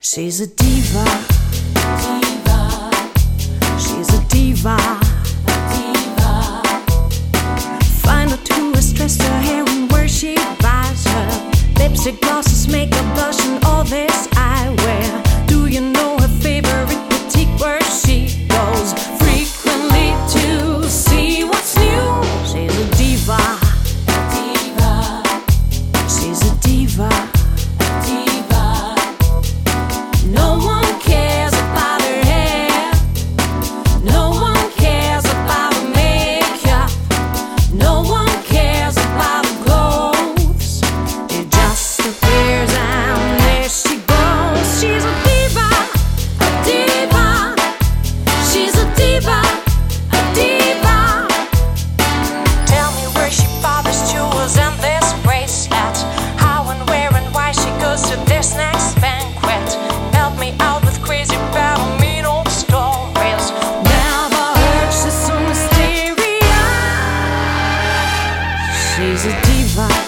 She's a diva, diva. She's a diva, diva. Find out who has stressed her hair and where she buys her lipstick, glosses, makeup, blush, and all this eyewear. Do you know her favorite boutique where she goes frequently to see what's new? She's a diva, diva. She's a diva. She's a diva.